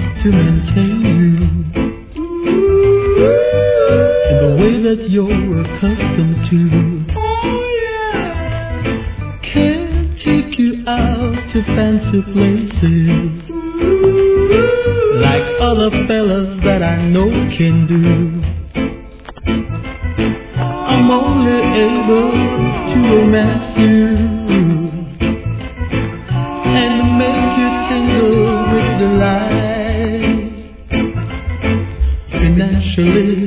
to maintain you in the way that you're accustomed to. Can't take you out to fancy places like other fellas that I know can do. I'm only able to romance you and make you tingle with delight. Financially